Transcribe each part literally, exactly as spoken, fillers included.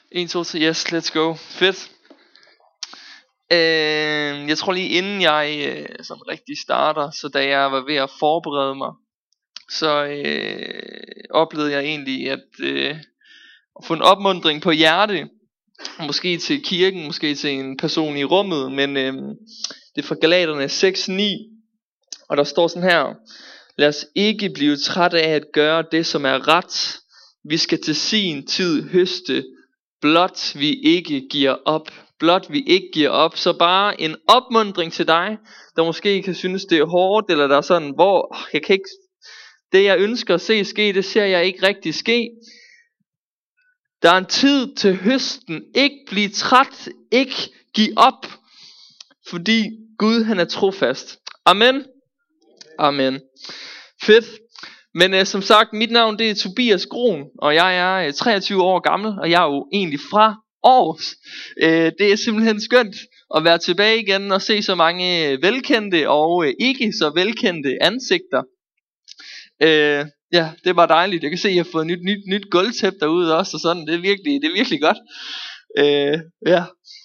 en, to, tre, yes, let's go. Fedt. øh, Jeg tror lige inden jeg øh, sådan rigtig starter, så da jeg var ved at forberede mig, så øh, oplevede jeg egentlig at, øh, at få en opmuntring på hjerte. Måske til kirken, måske til en person i rummet. Men øh, det er fra Galaterne seks ni, og der står sådan her: lad os ikke blive trætte af at gøre det som er ret. Vi skal til sin tid høste, blot vi ikke giver op. Blot vi ikke giver op. Så bare en opmuntring til dig, der måske kan synes det er hårdt, eller der er sådan, hvor jeg kan ikke, det jeg ønsker at se ske, det ser jeg ikke rigtig ske. Der er en tid til høsten. Ikke blive træt, ikke give op, fordi Gud han er trofast. Amen. Amen. Fedt. Men øh, som sagt, mit navn det er Tobias Groen, og jeg er øh, treogtyve år gammel, og jeg er jo egentlig fra Aarhus. Øh, det er simpelthen skønt at være tilbage igen og se så mange øh, velkendte og øh, ikke så velkendte ansigter. Øh, ja, det var dejligt. Jeg kan se, at jeg har fået nyt, nyt, nyt gulvtæppe derude også, og sådan. Det er virkelig, det er virkelig godt. Øh, ja.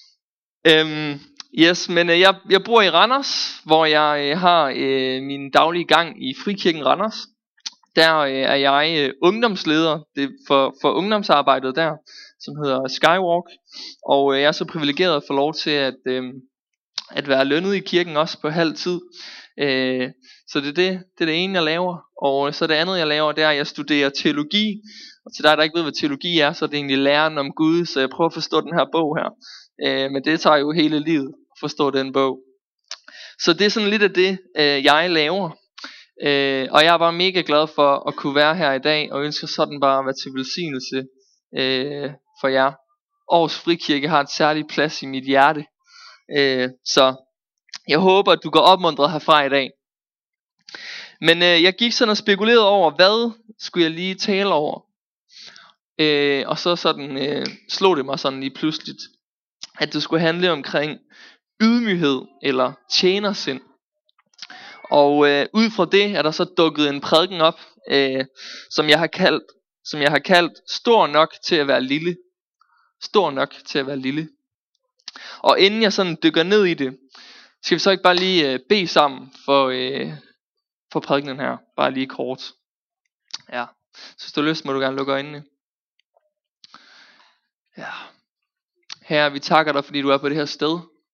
Øhm, yes, men øh, jeg, jeg bor i Randers, hvor jeg øh, har øh, min daglige gang i Frikirken Randers. Der øh, er jeg øh, ungdomsleder det for, for ungdomsarbejdet der, som hedder Skywalk. Og øh, jeg er så privilegeret at få lov til at, øh, at være lønnet i kirken også på halv tid. Øh, så det er det, det er det ene jeg laver. Og så det andet jeg laver, det er at jeg studerer teologi. Og til dig der ikke ved hvad teologi er, så er det egentlig læren om Gud. Så jeg prøver at forstå den her bog her. øh, Men det tager jo hele livet at forstå den bog. Så det er sådan lidt af det øh, jeg laver. øh, Og jeg er bare mega glad for at kunne være her i dag, og ønsker sådan bare at være til velsignelse øh, for jer. Aarhus Frikirke har et særligt plads i mit hjerte. øh, Så jeg håber at du går opmuntret herfra i dag. Men øh, jeg gik sådan og spekulerede over, hvad skulle jeg lige tale over. øh, Og så sådan øh, slog det mig sådan lige pludseligt, at det skulle handle omkring ydmyghed eller tjenersind. Og øh, ud fra det er der så dukket en prædiken op, øh, som jeg har kaldt, som jeg har kaldt stor nok til at være lille. Stor nok til at være lille. Og inden jeg sådan dykker ned i det, skal vi så ikke bare lige øh, bede sammen for øh, for prædikenen her, bare lige kort. Ja, så hvis du har lyst, må du gerne lukke øjnene. Ja. Herre, vi takker dig, fordi du er på det her sted.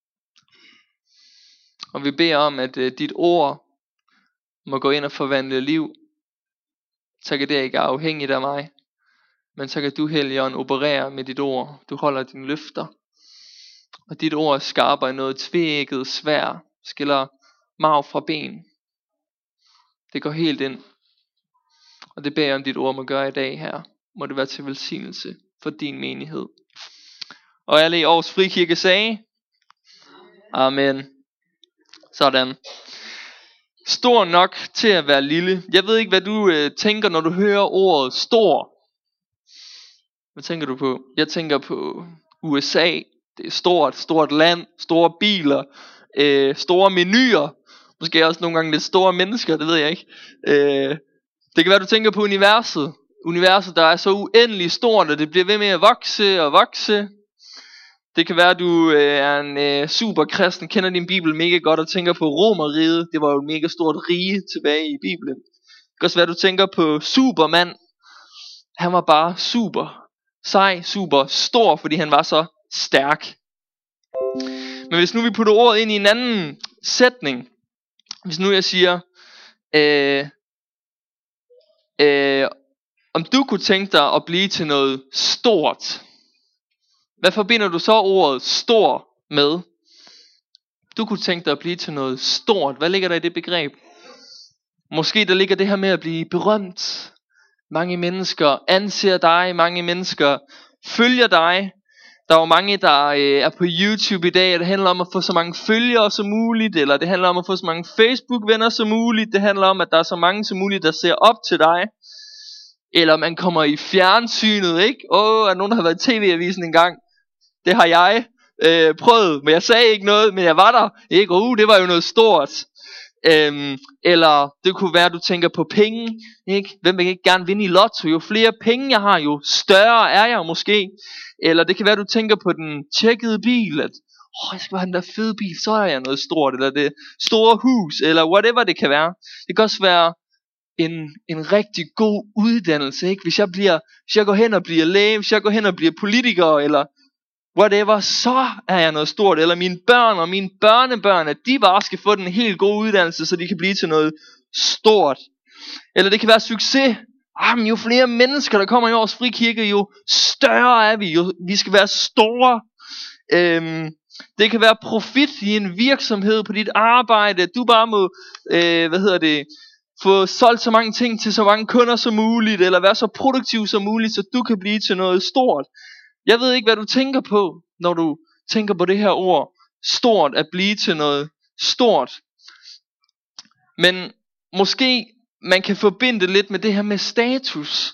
Og vi beder om, at uh, dit ord må gå ind og forvandle liv. Så kan det ikke er afhængigt af mig, men så kan du, Helligånd, operere med dit ord. Du holder dine løfter. Og dit ord skarper noget tveægget sværd, skiller marv fra ben. Det går helt ind. Og det beder jeg om dit ord må gøre i dag her. Må det være til velsignelse for din menighed. Og alle i Aarhus Frikirke sagde amen. Sådan. Stor nok til at være lille. Jeg ved ikke hvad du øh, tænker når du hører ordet stor. Hvad tænker du på? Jeg tænker på U S A. Det er stort, stort land, store biler, øh, store menuer. Måske også nogle gange lidt store mennesker, det ved jeg ikke. øh, Det kan være du tænker på universet. Universet der er så uendelig stort, og det bliver ved med at vokse og vokse. Det kan være du øh, er en øh, superkristen, kender din bibel mega godt og tænker på Romerriget. Det var jo et mega stort rige tilbage i bibelen. Det kan også være du tænker på Superman. Han var bare super sej, super stor, fordi han var så stærk. Men hvis nu vi putter ordet ind i en anden sætning. Hvis nu jeg siger øh, øh, om du kunne tænke dig at blive til noget stort, hvad forbinder du så ordet stor med? Du kunne tænke dig at blive til noget stort. Hvad ligger der i det begreb? Måske der ligger det her med at blive berømt. Mange mennesker anser dig. Mange mennesker følger dig. Der er jo mange der øh, er på YouTube i dag, og det handler om at få så mange følgere som muligt, eller det handler om at få så mange Facebook-venner som muligt. Det handler om at der er så mange som muligt der ser op til dig. Eller man kommer i fjernsynet, ikke? Åh, er der nogen der har været i tv-avisen engang? Det har jeg øh, prøvet, men jeg sagde ikke noget, men jeg var der. Ikke? Uh, det var jo noget stort. Øhm, eller det kunne være, at du tænker på penge, ikke? Hvem vil ikke gerne vinde i lotto? Jo flere penge jeg har, jo større er jeg måske. Eller det kan være, at du tænker på den tjekkede bil, at åh, jeg skal have den der fede bil, så er jeg noget stort. Eller det store hus, eller whatever det kan være. Det kan også være en, en rigtig god uddannelse, ikke? Hvis jeg, bliver, hvis jeg går hen og bliver læge, hvis jeg går hen og bliver politiker, eller whatever, så er jeg noget stort. Eller mine børn og mine børnebørn, at de bare skal få den helt gode uddannelse, så de kan blive til noget stort. Eller det kan være succes. Jamen, jo flere mennesker der kommer i års frikirke, jo større er vi. Jo, vi skal være store. øhm, Det kan være profit i en virksomhed, på dit arbejde. Du bare må øh, hvad hedder det få solgt så mange ting til så mange kunder som muligt, eller være så produktiv som muligt, så du kan blive til noget stort. Jeg ved ikke hvad du tænker på, når du tænker på det her ord stort, at blive til noget stort. Men måske man kan forbinde det lidt med det her med status.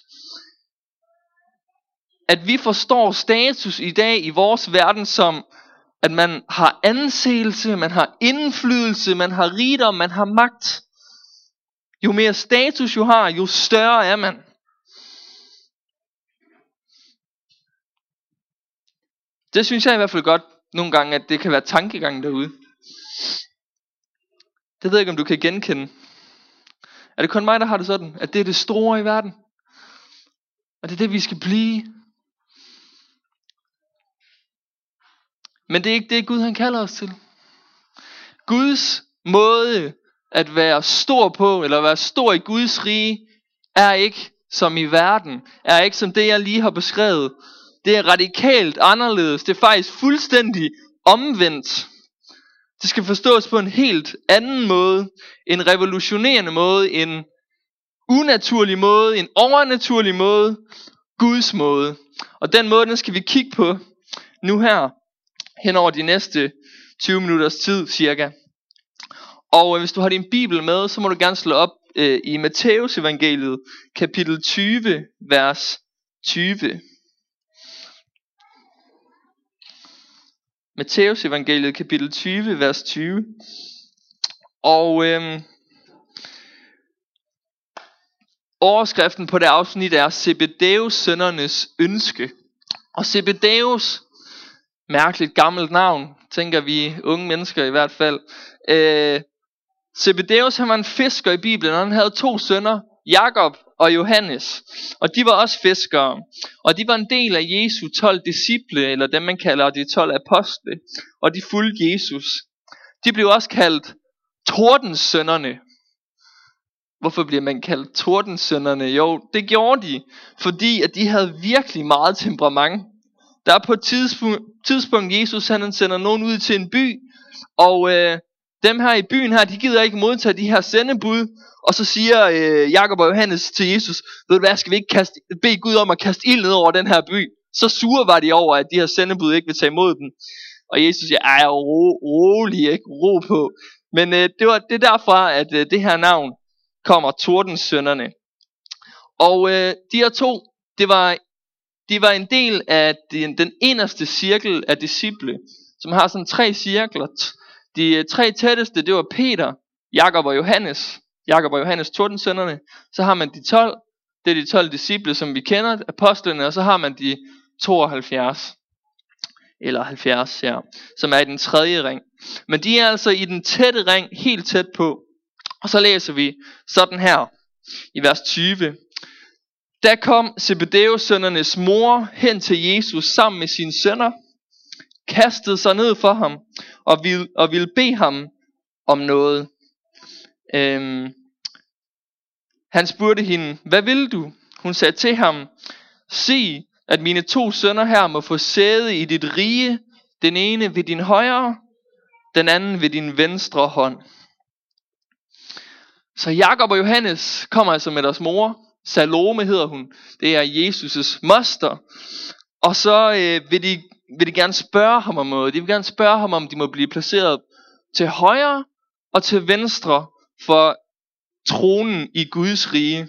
At vi forstår status i dag i vores verden som, at man har anseelse, man har indflydelse, man har rigdom, man har magt. Jo mere status du har, jo større er man. Det synes jeg i hvert fald godt nogle gange, at det kan være tankegangen derude. Det ved jeg ikke, om du kan genkende. Er det kun mig, der har det sådan? At det er det store i verden? Og det er det, vi skal blive? Men det er ikke det, Gud han kalder os til. Guds måde at være stor på, eller være stor i Guds rige, er ikke som i verden. Er ikke som det, jeg lige har beskrevet. Det er radikalt anderledes. Det er faktisk fuldstændig omvendt. Det skal forstås på en helt anden måde. En revolutionerende måde. En unaturlig måde. En overnaturlig måde. Guds måde. Og den måde, den skal vi kigge på nu her. Hen over de næste tyve minutters tid cirka. Og hvis du har din bibel med, så må du gerne slå op øh, i Matteus evangeliet. Kapitel tyve, vers tyve. Matteus evangeliet kapitel tyve, vers tyve. Og øhm, overskriften på det afsnit er Zebedeus sønnernes ønske. Og Zebedeus, mærkeligt gammelt navn, tænker vi unge mennesker i hvert fald. Øh, Zebedeus han var en fisker i Bibelen, og han havde to sønner, Jakob og Johannes. Og de var også fiskere. Og de var en del af Jesu tolv disciple, eller dem man kalder de tolv apostle. Og de fulgte Jesus. De blev også kaldt Tordenssønnerne. Hvorfor bliver man kaldt Tordenssønnerne? Jo, det gjorde de, fordi at de havde virkelig meget temperament. Der er på et tidspunkt, tidspunkt Jesus han sender nogen ud til en by, og øh, dem her i byen her, de gider ikke modtage de her sendebud. Og så siger øh, Jakob og Johannes til Jesus, ved du hvad, skal vi ikke kaste, bede Gud om at kaste ild ned over den her by? Så sure var de over, at de her sendebud ikke vil tage imod den. Og Jesus siger, ej, ro, rolig, ikke? Ro på. Men øh, det, var, det er derfra, at øh, det her navn kommer, Tordenssønnerne. Og øh, de her to, det var, de var en del af den, den inderste cirkel af disciple, som har sådan tre cirkler. De tre tætteste, det var Peter, Jakob og Johannes. Jakob og Johannes, Tordenssønnerne. Så har man de tolv, det er de tolv disciple, som vi kender, apostlene. Og så har man de tooghalvfjerds, eller halvfjerds, ja, som er i den tredje ring. Men de er altså i den tætte ring, helt tæt på. Og så læser vi sådan her, i vers tyve. Da kom Zebedeus sønnernes mor hen til Jesus sammen med sine sønner, kastede sig ned for ham, og ville, og ville bede ham om noget. Øhm, han spurgte hende, hvad vil du? Hun sagde til ham, sig, at mine to sønner her må få sæde i dit rige, den ene ved din højre, den anden ved din venstre hånd. Så Jakob og Johannes kommer altså med deres mor, Salome hedder hun, det er Jesus' moster. Og så øh, vil, de, vil de gerne spørge ham om noget. De vil gerne spørge ham, om de må blive placeret til højre og til venstre for tronen i Guds rige.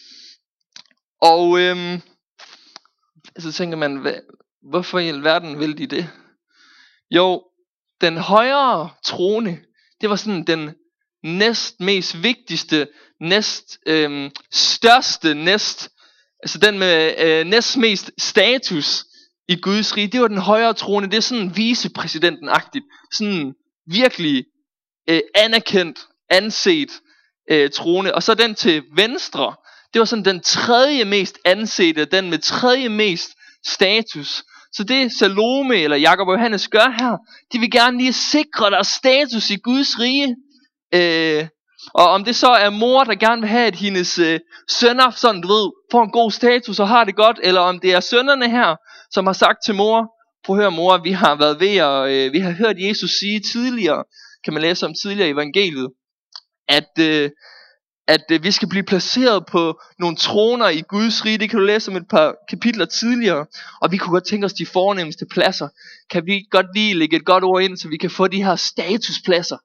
Og øhm, så tænker man, hvad, hvorfor i alverden vil de det? Jo, den højre trone, det var sådan den næst mest vigtigste, næst øhm, største, næst, altså den med øh, næst mest status i Guds rige, det var den højere trone. Det er sådan vicepræsidenten-agtigt, sådan virkelig øh, anerkendt, anset øh, trone. Og så den til venstre, det var sådan den tredje mest ansete, den med tredje mest status. Så det Salome eller Jakob og Johannes gør her, de vil gerne lige sikre deres status i Guds rige. Øh, og om det så er mor, der gerne vil have, at hendes øh, sønner, sådan du ved, får en god status og har det godt, eller om det er sønnerne her, som har sagt til mor, prøv at høre mor, vi har været ved at, øh, vi har hørt Jesus sige tidligere, kan man læse om tidligere i evangeliet, at, øh, at øh, vi skal blive placeret på nogle troner i Guds rige. Det kan du læse om et par kapitler tidligere. Og vi kunne godt tænke os de fornemmeste pladser. Kan vi godt lige lægge et godt ord ind, så vi kan få de her statuspladser.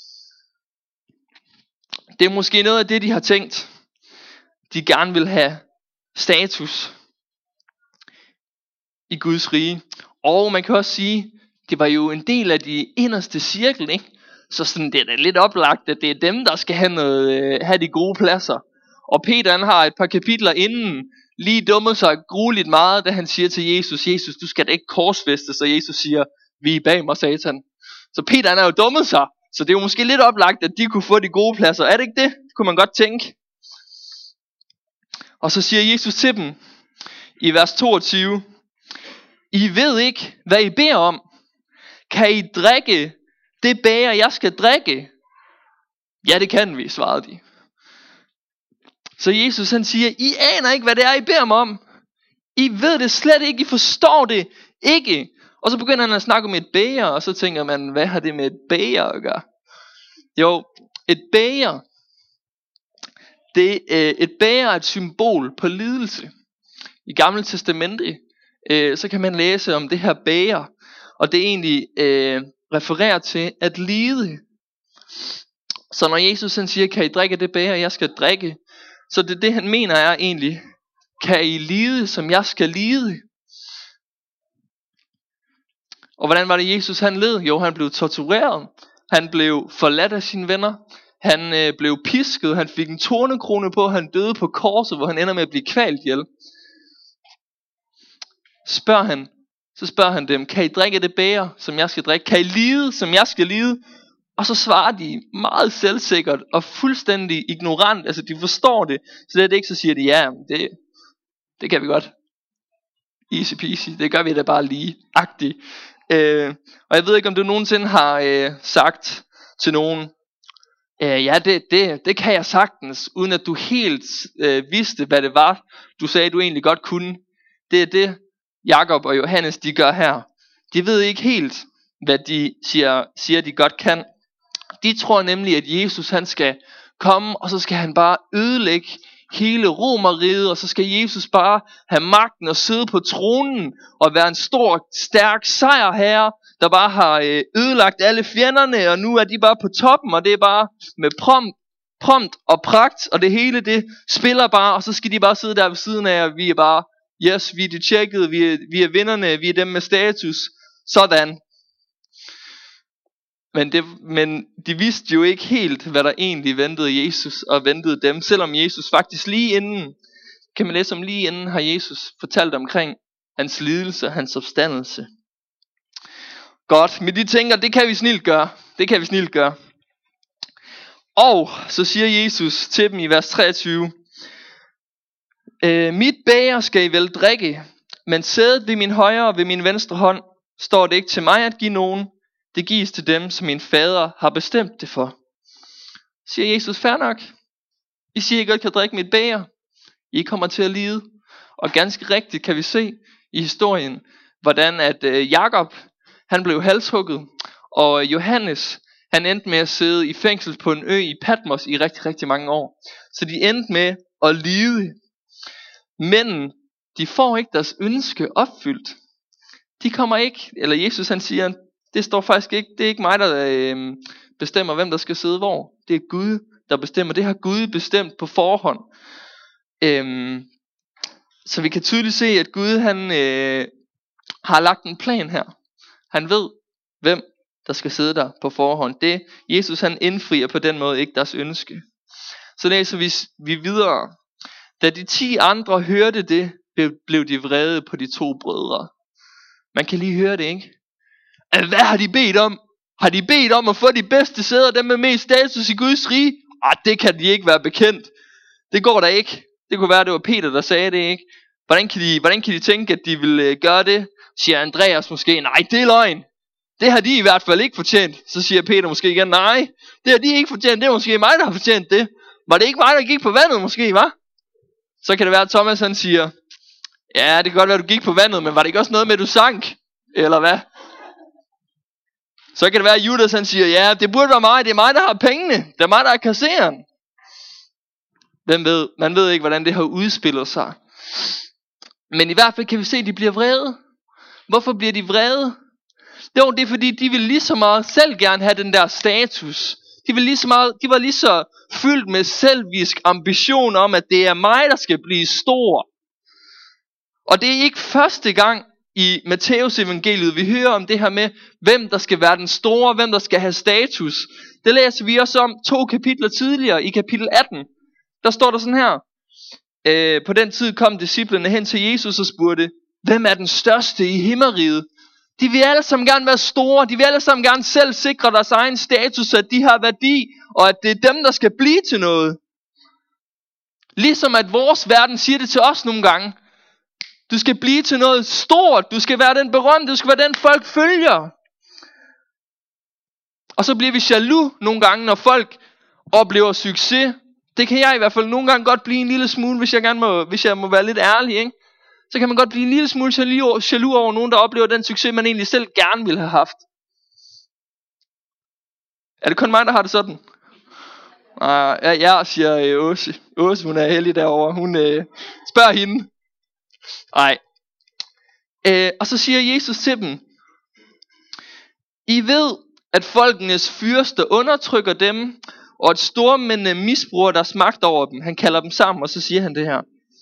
Det er måske noget af det, de har tænkt. De gerne vil have status i Guds rige. Og man kan også sige, det var jo en del af de inderste cirkel, ikke? Så sådan, det er da lidt oplagt, at det er dem, der skal have, noget, øh, have de gode pladser. Og Peter han har et par kapitler inden lige dummet sig grueligt meget, da han siger til Jesus, Jesus, du skal da ikke korsfæstes, så Jesus siger, vi er bag mig, satan. Så Peter han er jo dummet sig, så det er jo måske lidt oplagt, at de kunne få de gode pladser. Er det ikke det? Det kunne man godt tænke. Og så siger Jesus til dem i vers toogtyve, I ved ikke, hvad I beder om. Kan I drikke det bæger, jeg skal drikke? Ja, det kan vi, svarede de. Så Jesus han siger, I aner ikke, hvad det er, I beder mig om. I ved det slet ikke, I forstår det ikke. Og så begynder han at snakke om et bæger, og så tænker man, hvad har det med et bæger at gøre? Jo, et bæger, det, øh, et bæger er et symbol på lidelse. I Gamle Testamente, øh, så kan man læse om det her bæger, og det egentlig øh, refererer til at lide. Så når Jesus han siger, kan I drikke det bæger, jeg skal drikke, så det det han mener er egentlig, kan I lide, som jeg skal lide? Og hvordan var det Jesus han led? Jo, han blev tortureret, han blev forladt af sine venner, han øh, blev pisket, han fik en tornekrone på, han døde på korset, hvor han ender med at blive kvalt ihjel. Spørg han, så spørger han dem, kan I drikke det bæger, som jeg skal drikke? Kan I lide, som jeg skal lide? Og så svarer de meget selvsikkert og fuldstændig ignorant. Altså de forstår det. Så det er det ikke, så siger de, ja, det, det kan vi godt. Easy peasy, det gør vi da bare lige. Agtigt. Øh, og jeg ved ikke, om du nogensinde har øh, sagt til nogen, øh, ja, det, det, det kan jeg sagtens, uden at du helt øh, vidste, hvad det var, du sagde, du egentlig godt kunne. Det er det, Jakob og Johannes, de gør her. De ved ikke helt, hvad de siger, siger de godt kan. De tror nemlig, at Jesus han skal komme, og så skal han bare ødelægge hele Romerriget, og så skal Jesus bare have magten og sidde på tronen, og være en stor, stærk sejrherre, der bare har øh, ødelagt alle fjenderne, og nu er de bare på toppen, og det er bare med prompt, prompt og pragt, og det hele det spiller bare, og så skal de bare sidde der ved siden af, og vi er bare, yes, vi er det tjekkede, vi er, vi er vinderne, vi er dem med status, sådan. Men, det, men de vidste jo ikke helt, hvad der egentlig ventede Jesus og ventede dem. Selvom Jesus faktisk lige inden, kan man læse om lige inden, har Jesus fortalt omkring hans lidelse, hans opstandelse. Godt, men de tænker, det kan vi snilt gøre. Det kan vi snilt gøre. Og så siger Jesus til dem i vers treogtyve. Øh, mit bæger skal I vel drikke, men sædet ved min højre og ved min venstre hånd står det ikke til mig at give nogen. Det gives til dem, som min fader har bestemt det for. Siger Jesus, fair nok. I siger, I godt kan drikke mit bæger. I kommer til at lide. Og ganske rigtigt kan vi se i historien, hvordan at øh, Jakob, han blev halshugget. Og Johannes, han endte med at sidde i fængsel på en ø i Patmos i rigtig, rigtig mange år. Så de endte med at lide. Men de får ikke deres ønske opfyldt. De kommer ikke, eller Jesus han siger, det står faktisk ikke, det er ikke mig, der øh, bestemmer, hvem der skal sidde hvor. Det er Gud, der bestemmer. Det har Gud bestemt på forhånd. Øhm, så vi kan tydeligt se, at Gud han øh, har lagt en plan her. Han ved, hvem der skal sidde der på forhånd. Det Jesus han indfrier på den måde ikke deres ønske. Så læser vi, vi videre. Da de ti andre hørte det, blev de vrede på de to brødre. Man kan lige høre det, ikke? Hvad har de bedt om? Har de bedt om at få de bedste sæder, dem med mest status i Guds rige? Ah, det kan de ikke være bekendt. Det går da ikke. Det kunne være, det var Peter, der sagde det, ikke? Hvordan kan de, hvordan kan de tænke, at de vil øh, gøre det? Siger Andreas måske, nej, det er løgn. Det har de i hvert fald ikke fortjent. Så siger Peter måske igen, nej, det har de ikke fortjent. Det er måske mig, der har fortjent det. Var det ikke mig, der gik på vandet måske, hva? Så kan det være, at Thomas han siger, ja, det kan godt være, at du gik på vandet, men var det ikke også noget med, at du sank? Eller hvad? Så kan det være, at Judas han siger, ja, det burde være mig, det er mig, der har pengene. Det er mig, der er kasseren. Hvem ved? Man ved ikke, hvordan det har udspillet sig. Men i hvert fald kan vi se, at de bliver vrede. Hvorfor bliver de vrede? Jo, det er fordi, de vil lige så meget selv gerne have den der status. De, vil lige så meget, de var lige så fyldt med selvisk ambition om, at det er mig, der skal blive stor. Og det er ikke første gang i Matteus evangeliet, vi hører om det her med, hvem der skal være den store, hvem der skal have status. Det læser vi også om to kapitler tidligere, i kapitel atten. Der står der sådan her. Øh, på den tid kom disciplene hen til Jesus og spurgte, hvem er den største i himmeriget? De vil alle sammen gerne være store, de vil alle sammen gerne selv sikre deres egen status, at de har værdi, og at det er dem, der skal blive til noget. Ligesom at vores verden siger det til os nogle gange. Du skal blive til noget stort, du skal være den berømte, du skal være den folk følger. Og så bliver vi jaloux nogle gange, når folk oplever succes. Det kan jeg i hvert fald nogle gange godt blive en lille smule, hvis jeg, gerne må, hvis jeg må være lidt ærlig, ikke? Så kan man godt blive en lille smule jaloux over nogen, der oplever den succes, man egentlig selv gerne ville have haft. Er det kun mig, der har det sådan? Nej, jeg, jeg siger øh, Åse. Åse, hun er heldig derovre. Hun øh, spørger hende. Nej. Øh, og så siger Jesus til dem, I ved, at folkenes fyrste undertrykker dem, og at stormændene misbruger deres magt over dem. Han kalder dem sammen, og så siger han det her.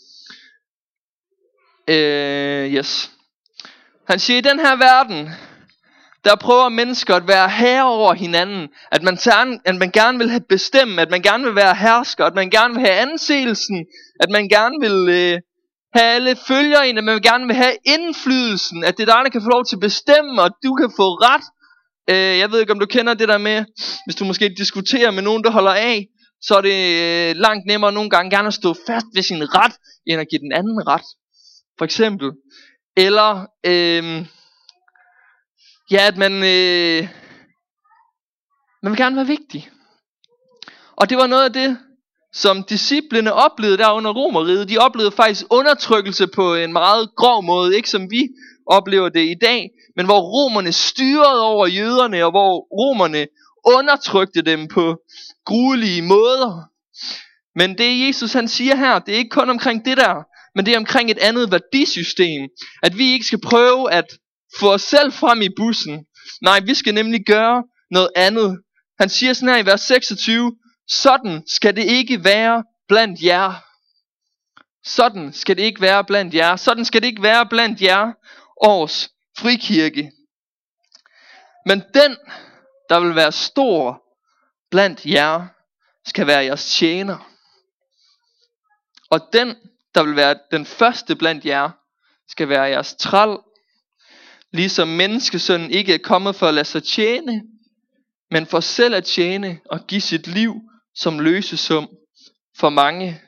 Øh, yes. Han siger, i den her verden, der prøver mennesker at være herre over hinanden. At man, tager, at man gerne vil have bestemme, at man gerne vil være hersker, at man gerne vil have anseelsen, at man gerne vil øh, have alle følgere ind, at man gerne vil have indflydelsen, at det er dig, der kan få lov til at bestemme, og du kan få ret. Øh, jeg ved ikke, om du kender det der med, hvis du måske diskuterer med nogen, der holder af, så er det øh, langt nemmere nogle gange gerne at stå fast ved sin ret, end at give den anden ret. For eksempel. Eller, øh, ja, at man, øh, man vil gerne være vigtig. Og det var noget af det, som disciplene oplevede der under Romerriget. De oplevede faktisk undertrykkelse på en meget grov måde, ikke som vi oplever det i dag, men hvor romerne styrede over jøderne, og hvor romerne undertrykte dem på gruelige måder. Men det Jesus han siger her, det er ikke kun omkring det der, men det er omkring et andet værdisystem. At vi ikke skal prøve at få os selv frem i bussen. Nej, vi skal nemlig gøre noget andet. Han siger sådan her i vers seksogtyve, sådan skal det ikke være blandt jer. Sådan skal det ikke være blandt jer. Sådan skal det ikke være blandt jer, års frikirke. Men den, der vil være stor blandt jer, skal være jeres tjener. Og den, der vil være den første blandt jer, skal være jeres træl. Ligesom menneskesønnen ikke er kommet for at lade sig tjene, men for selv at tjene og give sit liv som løsesum for mange.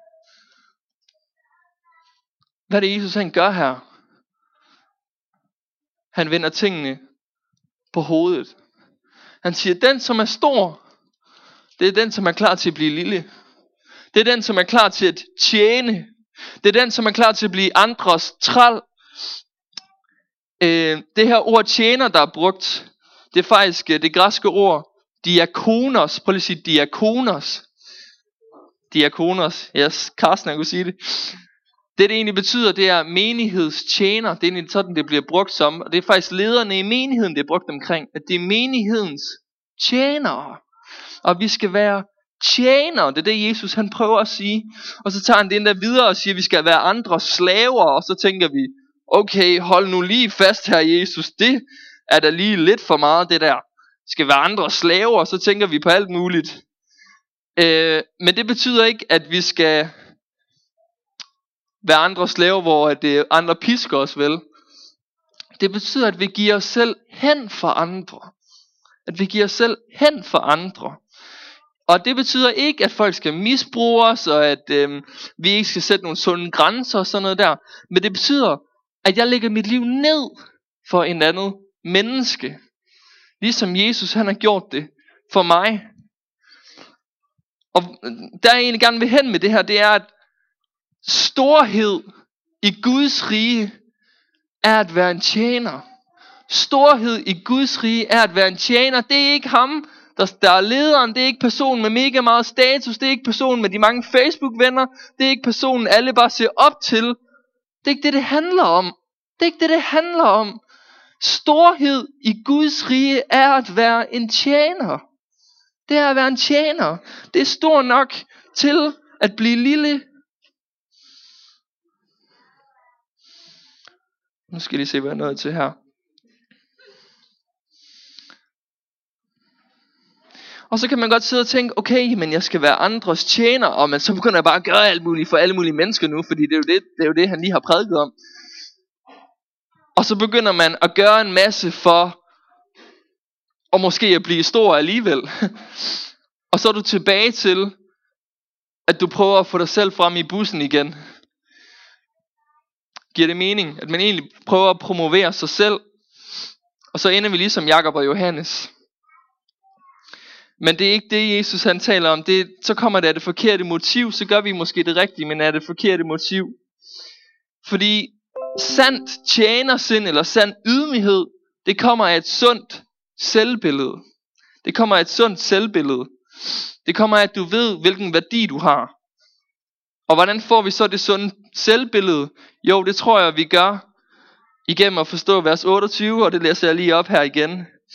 Hvad er det Jesus han gør her? Han vender tingene på hovedet. Han siger, den som er stor, det er den som er klar til at blive lille. Det er den som er klar til at tjene. Det er den som er klar til at blive andres træl. Øh, det her ord tjener der er brugt, det er faktisk det græske ord diakonos. Prøv lige at sige diakonos. Diakonos. Yes, Carsten han kunne sige det. Det det egentlig betyder, det er menighedstjener. Det er egentlig sådan det bliver brugt som. Og det er faktisk lederne i menigheden det er brugt omkring. At det er menighedens tjenere. Og vi skal være tjenere. Det er det Jesus han prøver at sige. Og så tager han det endda videre og siger at vi skal være andre slaver. Og så tænker vi, okay, hold nu lige fast her Jesus. Det er da lige lidt for meget det der. skal være andres slaver, så tænker vi på alt muligt. Øh, men det betyder ikke, at vi skal være andres slaver, hvor at, øh, andre pisker os, vel? Det betyder, at vi giver os selv hen for andre. At vi giver os selv hen for andre. Og det betyder ikke, at folk skal misbruge os, og at øh, vi ikke skal sætte nogle sunde grænser og sådan noget der. Men det betyder, at jeg lægger mit liv ned for en anden menneske. Ligesom Jesus, han har gjort det for mig. Og der jeg egentlig gerne vil hen med det her, det er, at storhed i Guds rige er at være en tjener. Storhed i Guds rige er at være en tjener. Det er ikke ham, der, der er lederen. Det er ikke personen med mega meget status. Det er ikke personen med de mange Facebook-venner. Det er ikke personen, alle bare ser op til. Det er ikke det, det handler om. Det er ikke det, det handler om. Storhed i Guds rige er at være en tjener. Det er at være en tjener. Det er stor nok til at blive lille. Nu skal I lige se, hvad jeg er nået til her. Og så kan man godt sidde og tænke, okay, men jeg skal være andres tjener, og man så begynder jeg bare at gøre alt muligt for alle mulige mennesker nu, fordi det er jo det, det, er jo det han lige har prædiket om. Og så begynder man at gøre en masse for, og måske at blive stor alligevel. Og så er du tilbage til, at du prøver at få dig selv frem i bussen igen. Giver det mening, at man egentlig prøver at promovere sig selv, og så ender vi ligesom Jakob og Johannes. Men det er ikke det, Jesus han taler om. Det, så kommer det af det forkerte motiv, så gør vi måske det rigtige, men af det forkerte motiv. Fordi sandt tjenersind eller sand ydmyghed, det kommer af et sundt selvbillede. Det kommer af et sundt selvbillede. Det kommer af, at du ved, hvilken værdi du har. Og hvordan får vi så det sunde selvbillede? Jo, det tror jeg, vi gør igennem at forstå vers otteogtyve, og det læser jeg lige op her igen.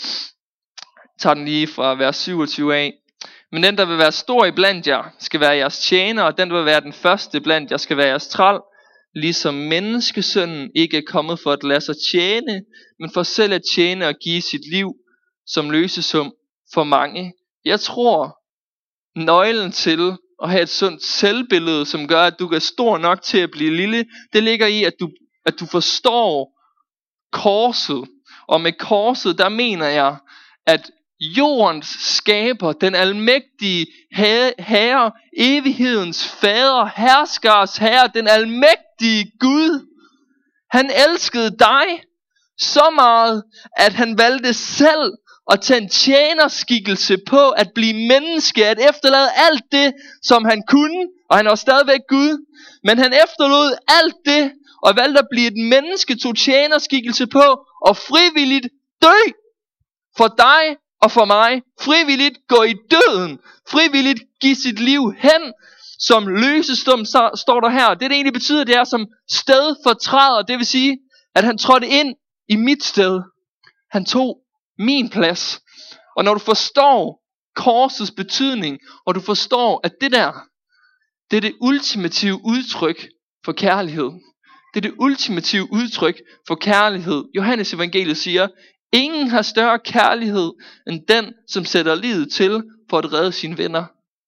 Jeg tager den lige fra vers syvogtyve af. Men den, der vil være stor i blandt jer, skal være jeres tjener, og den, der vil være den første blandt jer, skal være jeres træl. Ligesom menneskesønnen ikke er kommet for at lade sig tjene, men for selv at tjene og give sit liv som løsesum for mange. Jeg tror, nøglen til at have et sundt selvbillede, som gør, at du er stor nok til at blive lille, det ligger i, at du, at du forstår korset. Og med korset, der mener jeg, at jordens skaber, den almægtige herre, evighedens fader, herskers herre, den almægtige Gud, han elskede dig så meget, at han valgte selv at tage en tjenerskikkelse på at blive menneske, at efterlade alt det, som han kunne, og han var stadigvæk Gud, men han efterlod alt det, og valgte at blive et menneske, tog tjenerskikkelse på, og frivilligt dø for dig og for mig, frivilligt gå i døden, frivilligt give sit liv hen, som løsestum, så står der her. Det det egentlig betyder, det er som stedfortræder, det vil sige, at han trådte ind i mit sted. Han tog min plads. Og når du forstår korsets betydning, og du forstår, at det der, det er det ultimative udtryk for kærlighed. Det er det ultimative udtryk for kærlighed. Johannes evangeliet siger, ingen har større kærlighed end den, som sætter livet til for at redde sine venner.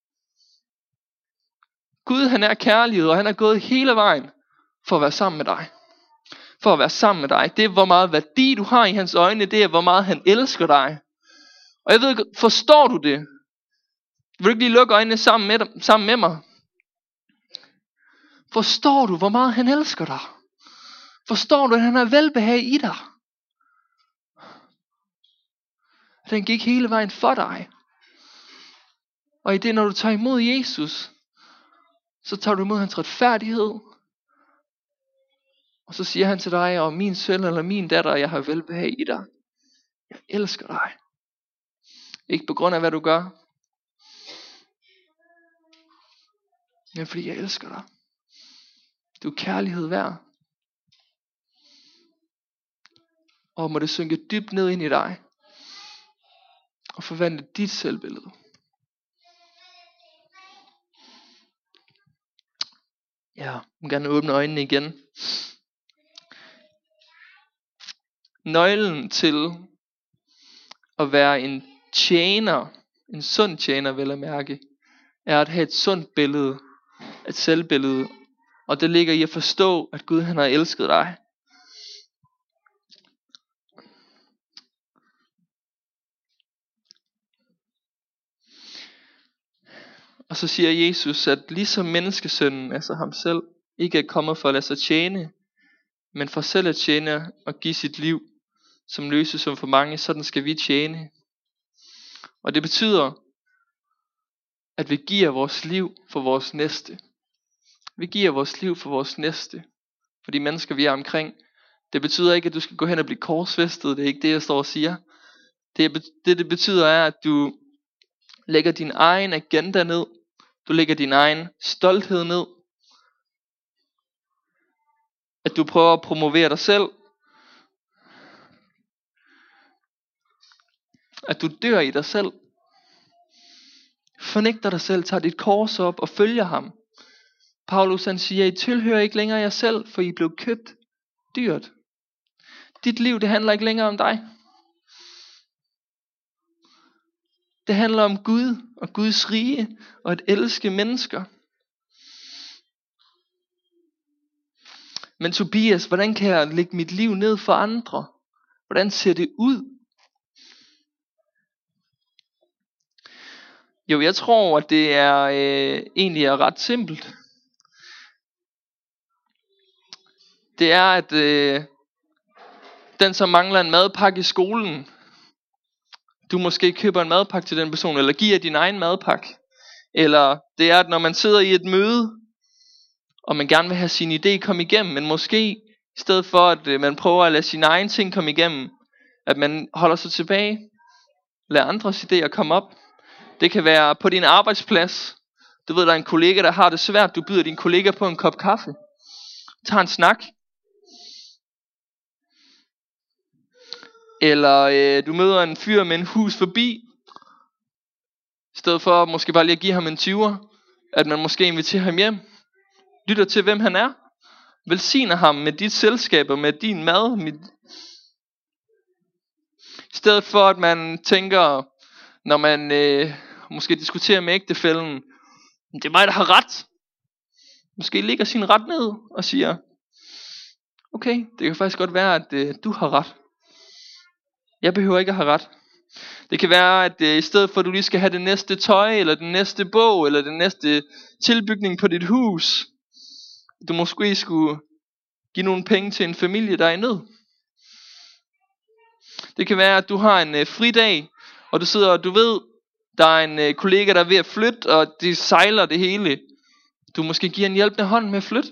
Gud, han er kærlighed, og han er gået hele vejen for at være sammen med dig. For at være sammen med dig. Det er, hvor meget værdi du har i hans øjne. Det er, hvor meget han elsker dig. Og jeg ved, forstår du det? Vil du ikke lige lukke øjnene sammen med, dem, sammen med mig? Forstår du, hvor meget han elsker dig? Forstår du, at han har velbehag i dig? At han gik hele vejen for dig. Og i det, når du tager imod Jesus, så tager du imod hans retfærdighed. Og så siger han til dig, og min søn eller min datter, jeg har velbehag i dig. Jeg elsker dig. Ikke på grund af, hvad du gør, men fordi jeg elsker dig. Du er kærlighed værd. Og må det synke dybt ned ind i dig, og forvandle dit selvbillede. Ja, jeg må gerne åbne øjnene igen. Nøglen til at være en tjener, en sund tjener vel at mærke, er at have et sundt billede, et selvbillede. Og det ligger i at forstå, at Gud han har elsket dig. Og så siger Jesus, at ligesom menneskesønnen, altså ham selv, ikke er kommet for at lade sig tjene, men for selv at tjene og give sit liv som løsesum for mange, sådan skal vi tjene. Og det betyder, at vi giver vores liv for vores næste. Vi giver vores liv for vores næste, for de mennesker vi er omkring. Det betyder ikke, at du skal gå hen og blive korsfæstet, det er ikke det jeg står og siger. Det det, det betyder er, at du lægger din egen agenda ned. Du lægger din egen stolthed ned. At du prøver at promovere dig selv. At du dør i dig selv. Fornægter dig selv, tager dit kors op og følger ham. Paulus han siger, I tilhører ikke længere jer selv, for I blev købt dyrt. Dit liv det handler ikke længere om dig. Det handler om Gud og Guds rige og at elske mennesker. Men Tobias, hvordan kan jeg lægge mit liv ned for andre? Hvordan ser det ud? Jo, jeg tror, at det er øh, egentlig er ret simpelt. Det er, at øh, den som mangler en madpakke i skolen, du måske køber en madpakke til den person, eller giver din egen madpakke. Eller det er, at når man sidder i et møde, og man gerne vil have sin idé komme igennem, men måske i stedet for, at øh, man prøver at lade sin egen ting komme igennem, at man holder sig tilbage, lader andres idéer komme op. Det kan være på din arbejdsplads. Du ved, der er en kollega, der har det svært. Du byder din kollega på en kop kaffe. Tag en snak. Eller øh, du møder en fyr med en hus forbi. I stedet for måske bare lige at give ham en tyver, at man måske inviterer ham hjem. Lytter til, hvem han er. Velsigner ham med dit selskab og med din mad. Med... I stedet for, at man tænker, når man øh, måske diskuterer med ægtefællen, det er mig, der har ret. Måske lægger sin ret ned og siger, okay, det kan faktisk godt være, at øh, du har ret. Jeg behøver ikke at have ret. Det kan være, at øh, i stedet for, at du lige skal have det næste tøj, eller den næste bog, eller den næste tilbygning på dit hus, du måske skulle give nogle penge til en familie, der er i nød. Det kan være, at du har en øh, fridag, og du sidder og du ved, der er en øh, kollega, der er ved at flytte, og det sejler det hele. Du måske giver en hjælpende hånd med at flytte.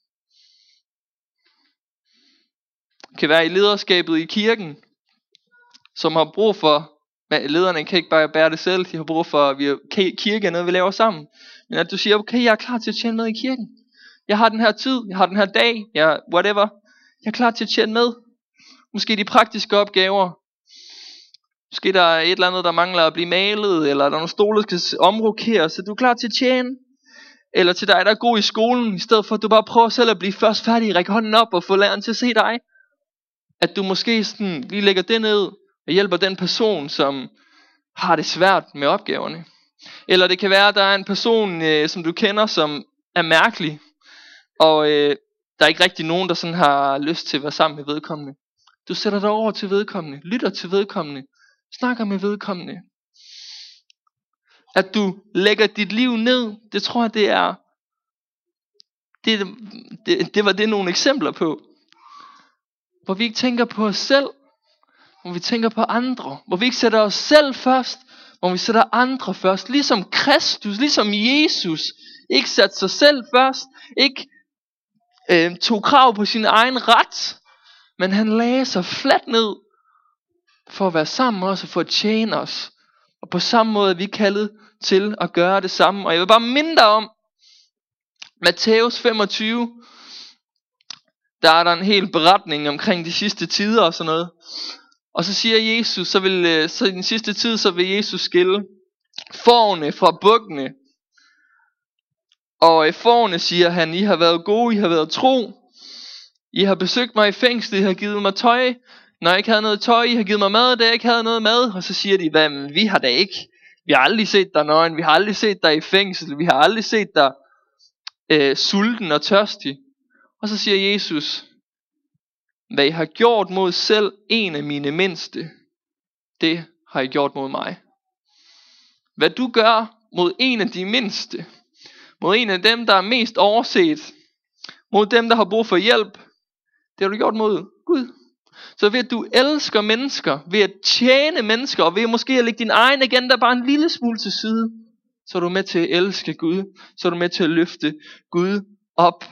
Det kan være i lederskabet i kirken, som har brug for, men lederne kan ikke bare bære det selv, de har brug for, at vi kirke er noget, vi laver sammen. Men at du siger, okay, jeg er klar til at tjene med i kirken. Jeg har den her tid, jeg har den her dag, jeg, whatever. Jeg er klar til at tjene med. Måske de praktiske opgaver. Måske der er et eller andet, der mangler at blive malet, eller der er nogle stole, der skal omrokeres, så du er klar til at tjene. Eller til dig, der er god i skolen, i stedet for at du bare prøver selv at blive først færdig, række hånden op og få læreren til at se dig. At du måske sådan lige lægger det ned og hjælper den person, som har det svært med opgaverne. Eller det kan være, at der er en person, øh, som du kender, som er mærkelig, og øh, der er ikke rigtig nogen, der sådan har lyst til at være sammen med vedkommende. Du sætter dig over til vedkommende, lytter til vedkommende, snakker med vedkommende. At du lægger dit liv ned, det tror jeg, det er, det, det, det var det nogle eksempler på. Hvor vi ikke tænker på os selv, hvor vi tænker på andre, hvor vi ikke sætter os selv først, hvor vi sætter andre først. Ligesom Kristus, ligesom Jesus, ikke satte sig selv først, ikke øh, tog krav på sin egen ret, men han lagde sig fladt ned, for at være sammen med os og for at tjene os. Og på samme måde er vi kaldet til at gøre det samme. Og jeg vil bare minde dig om, Matthæus femogtyve, der er der en hel beretning omkring de sidste tider og sådan noget. Og så siger Jesus, så vil så i den sidste tid, så vil Jesus skille fårene fra bukkene. Og i fårene siger han, I har været gode, I har været tro. I har besøgt mig i fængslet, I har givet mig tøj. Når jeg ikke havde noget tøj, I har givet mig mad, da jeg ikke havde noget mad. Og så siger de, hvad, men vi har da ikke. Vi har aldrig set dig nøgen, vi har aldrig set dig i fængsel, vi har aldrig set dig øh, sulten og tørstig. Og så siger Jesus, hvad I har gjort mod selv en af mine mindste, det har I gjort mod mig. Hvad du gør mod en af de mindste, mod en af dem, der er mest overset, mod dem, der har brug for hjælp, det har du gjort mod Gud. Så ved at du elsker mennesker, ved at tjene mennesker, og ved at måske at lægge din egen agenda bare en lille smule til side, så er du med til at elske Gud, så er du med til at løfte Gud op.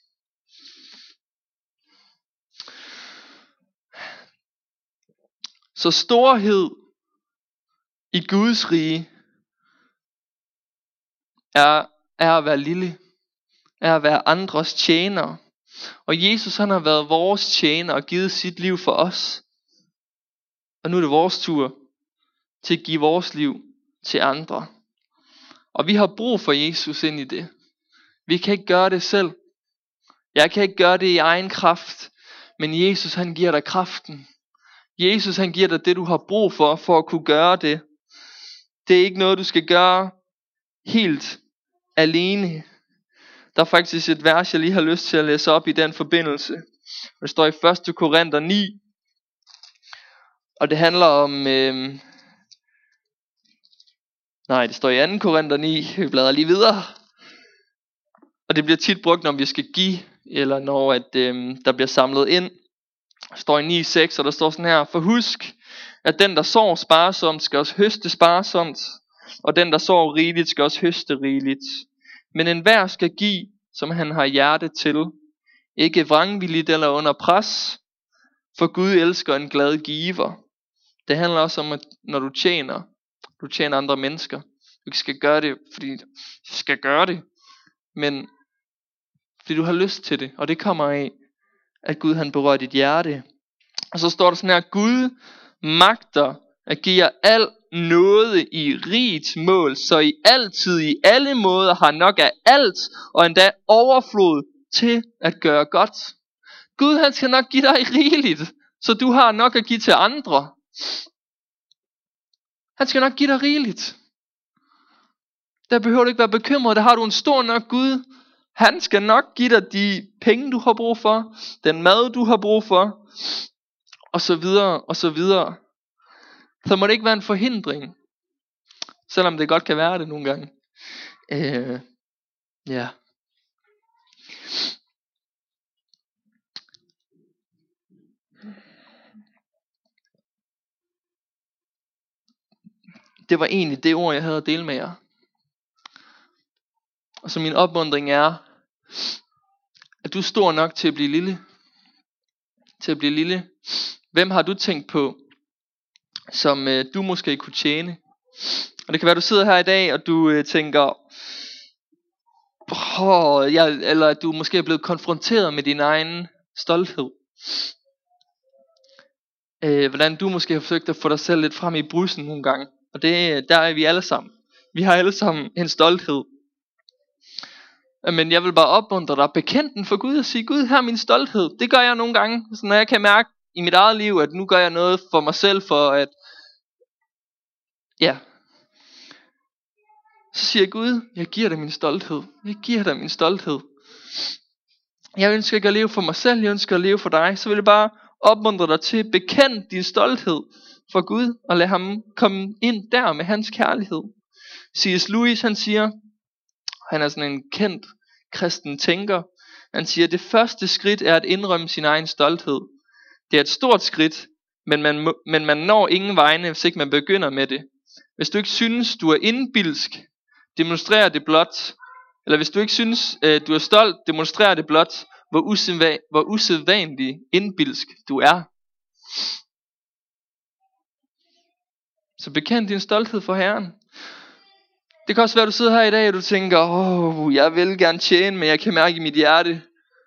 Så storhed i Guds rige er, er at være lille, er at være andres tjener. Og Jesus han har været vores tjener og givet sit liv for os. Og nu er det vores tur til at give vores liv til andre. Og vi har brug for Jesus ind i det. Vi kan ikke gøre det selv. Jeg kan ikke gøre det i egen kraft. Men Jesus han giver dig kraften. Jesus han giver dig det du har brug for, for at kunne gøre det. Det er ikke noget du skal gøre helt alene. Der er faktisk et vers jeg lige har lyst til at læse op i den forbindelse. Det står i første Korinther ni. Og det handler om øh... Nej det står i anden Korinther ni. Vi bladrer lige videre. Og det bliver tit brugt når vi skal give, eller når at, øh, der bliver samlet ind. Det står i ni seks, og der står sådan her: for husk at den der sår sparsomt skal også høste sparsomt, og den der sår rigeligt skal også høste rigeligt. Men enhver skal give som han har hjerte til, ikke vrangvilligt eller under pres, for Gud elsker en glad giver. Det handler også om at når du tjener, du tjener andre mennesker, du ikke skal gøre det fordi du skal gøre det, men fordi du har lyst til det, og det kommer af at Gud han berører dit hjerte. Og så står der sådan her: Gud magter at give jer al nåde i rigt mål, så I altid i alle måder har nok af alt, og endda overflod til at gøre godt. Gud han skal nok give dig rigeligt, så du har nok at give til andre. Han skal nok give dig rigeligt. Der behøver du ikke være bekymret, der har du en stor nok Gud. Han skal nok give dig de penge du har brug for, den mad du har brug for, og så videre og så videre. Så må det ikke være en forhindring, selvom det godt kan være det nogle gange. Øh, ja. Det var egentlig det ord jeg havde at dele med jer. Og så min opmuntring er, at du er stor nok til at blive lille. Til at blive lille. Hvem har du tænkt på, som øh, du måske kunne tjene? Og det kan være du sidder her i dag og du øh, tænker, oh, jeg, eller at du måske er blevet konfronteret med din egen stolthed. Øh, hvordan du måske har forsøgt at få dig selv lidt frem i brusen nogle gange. Og det, der er vi alle sammen. Vi har alle sammen en stolthed. Men jeg vil bare opmuntre dig, bekend den for Gud og sige, Gud, her er min stolthed. Det gør jeg nogle gange, så når jeg kan mærke i mit eget liv, at nu gør jeg noget for mig selv, for at, ja, så siger jeg, Gud, jeg giver dig min stolthed. Jeg giver dig min stolthed. Jeg ønsker ikke at leve for mig selv, jeg ønsker at leve for dig. Så vil jeg bare opmuntre dig til, bekend din stolthed for Gud, og lad ham komme ind der med hans kærlighed. C S Lewis, han siger, han er sådan en kendt kristen tænker, han siger, det første skridt er at indrømme sin egen stolthed. Det er et stort skridt, men man, må, men man når ingen vegne, hvis ikke man begynder med det. Hvis du ikke synes, du er indbilsk, demonstrer det blot. Eller hvis du ikke synes, øh, du er stolt, demonstrer det blot, hvor, usædvan- hvor usædvanlig indbilsk du er. Så bekend din stolthed for Herren. Det kan også være, at du sidder her i dag, og du tænker, åh, oh, jeg vil gerne tjene, men jeg kan mærke i mit hjerte,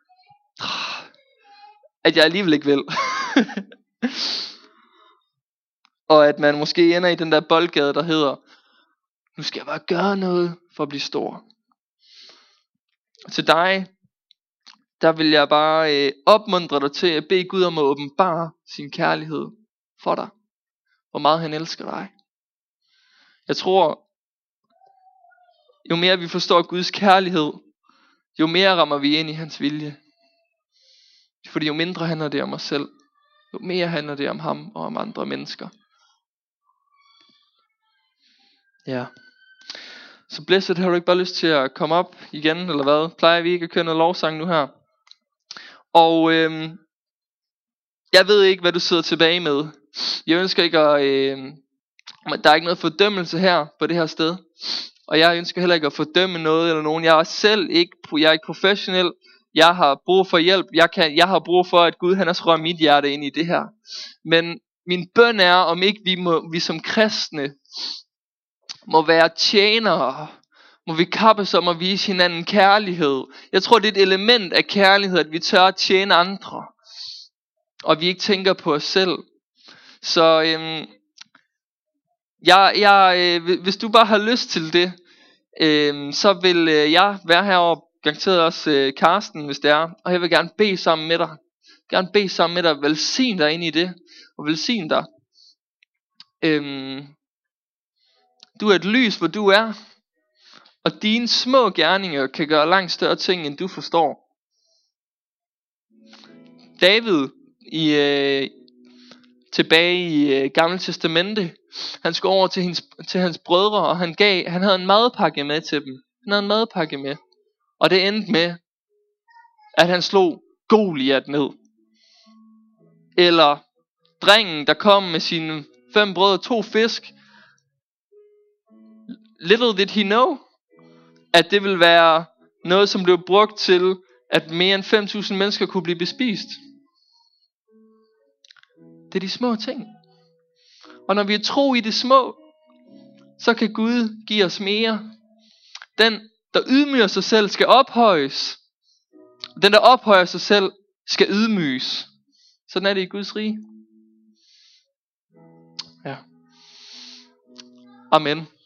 at jeg alligevel ikke vil. Og at man måske ender i den der boldgade, der hedder, nu skal jeg bare gøre noget for at blive stor. Og til dig, der vil jeg bare øh, opmuntre dig til at bede Gud om at åbenbare sin kærlighed for dig. Hvor meget han elsker dig. Jeg tror, jo mere vi forstår Guds kærlighed, jo mere rammer vi ind i hans vilje. Fordi jo mindre handler det om os selv, jo mere handler det om ham og om andre mennesker. Ja. Så Blessed, har du ikke bare lyst til at komme op igen, eller hvad? Plejer vi ikke at køre noget lovsang nu her? Og øhm, jeg ved ikke, hvad du sidder tilbage med. Jeg ønsker ikke at... Øhm, der er ikke noget fordømmelse her på det her sted. Og jeg ønsker heller ikke at fordømme noget eller nogen. Jeg er selv ikke, jeg er ikke professionel. Jeg har brug for hjælp. Jeg, kan, jeg har brug for, at Gud han har rørt mit hjerte ind i det her. Men min bøn er, om ikke vi, må, vi som kristne må være tjenere. Må vi kappes om at vise hinanden kærlighed. Jeg tror, det er et element af kærlighed, at vi tør at tjene andre. Og vi ikke tænker på os selv. Så øhm, jeg, jeg, øh, hvis du bare har lyst til det, øh, så vil øh, jeg være heroppe. Garanteret også øh, Karsten, hvis det er. Og jeg vil gerne bede sammen med dig. Gerne bede sammen med dig. Velsign dig ind i det. Og velsign dig. Øhm, du er et lys, hvor du er. Og dine små gerninger kan gøre langt større ting, end du forstår. David i, øh, tilbage i øh, Gamle Testamente. Han skulle over til, hendes, til hans brødre, og han, gav, han havde en madpakke med til dem. Han havde en madpakke med. Og det endte med, at han slog Goliat ned. Eller drengen, der kom med sine fem brødre og to fisk. Little did he know, at det ville være noget, som blev brugt til, at mere end fem tusind mennesker kunne blive bespist. Det er de små ting. Og når vi er tro i det små, så kan Gud give os mere. Den, der ydmyger sig selv, skal ophøjes. Den, der ophøjer sig selv, skal ydmyges. Sådan er det i Guds rige. Ja. Amen.